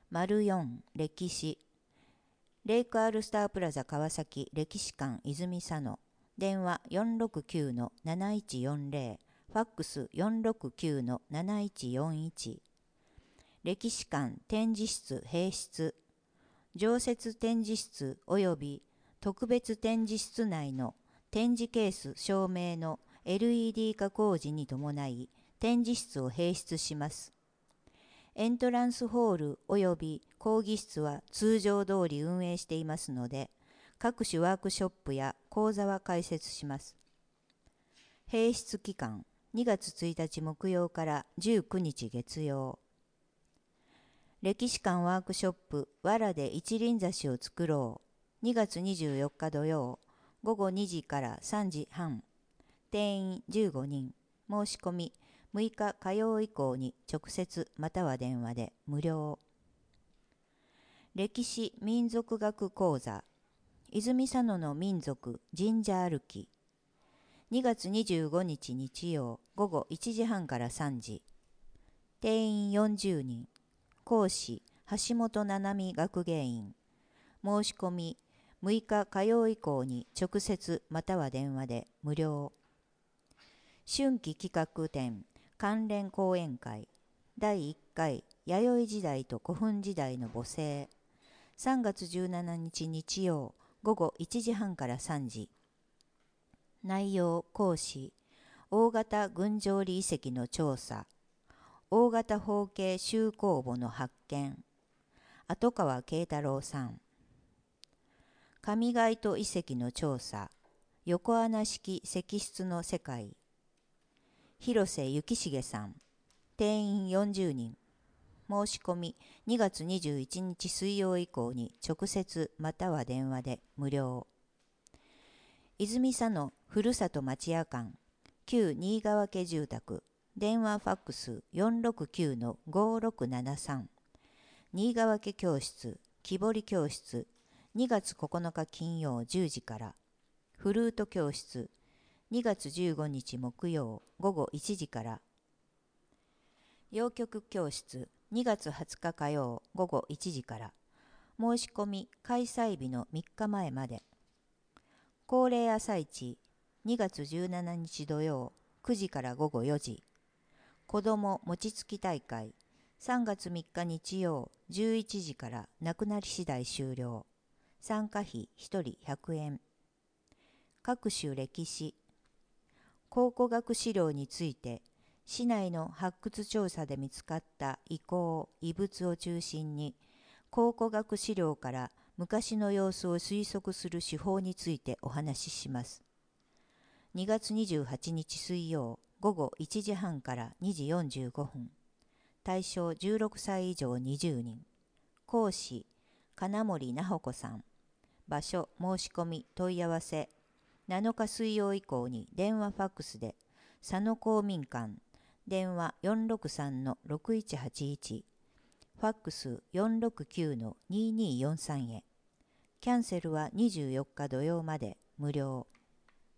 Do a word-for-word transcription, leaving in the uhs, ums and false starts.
よん歴史レイクアールスタープラザ川崎歴史館泉佐野電話 よんろくきゅうのなないちよんぜろ ファックス よんろくきゅうのなないちよんいち歴史館展示室併室常設展示室及び特別展示室内の展示ケース照明の エルイーディー 化工事に伴い展示室を併出します。エントランスホール及び講義室は通常通り運営していますので、各種ワークショップや講座は開設します。併出期間にがつついたち木曜からじゅうくにち月曜。歴史館ワークショップわらで一輪挿しを作ろうにがつにじゅうよっか土曜ごごにじからさんじはん定員じゅうごにん申し込みむいか火曜以降に直接または電話で無料。歴史民族学講座泉佐野の民族神社歩きにがつにじゅうごにち日曜ごごいちじはんからさんじ定員よんじゅうにん講師橋本七海学芸員申し込みむいか火曜以降に直接または電話で無料。春季企画展関連講演会だいいっかい弥生時代と古墳時代の墓政さんがつじゅうしちにち日曜ごごいちじはんからさんじ内容講師大型群青里遺跡の調査大型方形周口墓の発見後川慶太郎さん上街と遺跡の調査横穴式石室の世界広瀬幸重さん定員よんじゅうにん申し込みにがつにじゅういちにち水曜以降に直接または電話で無料。泉佐野ふるさと町屋館旧新川家住宅電話ファックス よんろくきゅうのごろくななさん新川家教室木彫り教室にがつここのか金曜じゅうじからフルート教室にがつじゅうごにち木曜ごごいちじから洋曲教室にがつはつか火曜ごごいちじから申し込み開催日のみっかまえまで。恒例朝市にがつじゅうしちにち土曜くじからごごよじ子ども餅つき大会さんがつみっか日曜じゅういちじからなくなり次第終了参加費ひとりひゃくえん。各種歴史考古学資料について市内の発掘調査で見つかった遺構・遺物を中心に考古学資料から昔の様子を推測する手法についてお話しします。にがつにじゅうはちにち水曜ごごいちじはんからにじよんじゅうごふん対象じゅうろくさい以上にじゅうにん講師金森奈穂子さん場所申し込み問い合わせなのか水曜以降に電話ファックスで佐野公民館電話 よんろくさんのろくいちはちいちファックス よんろくきゅうのにによんさんへキャンセルはにじゅうよっか土曜まで無料。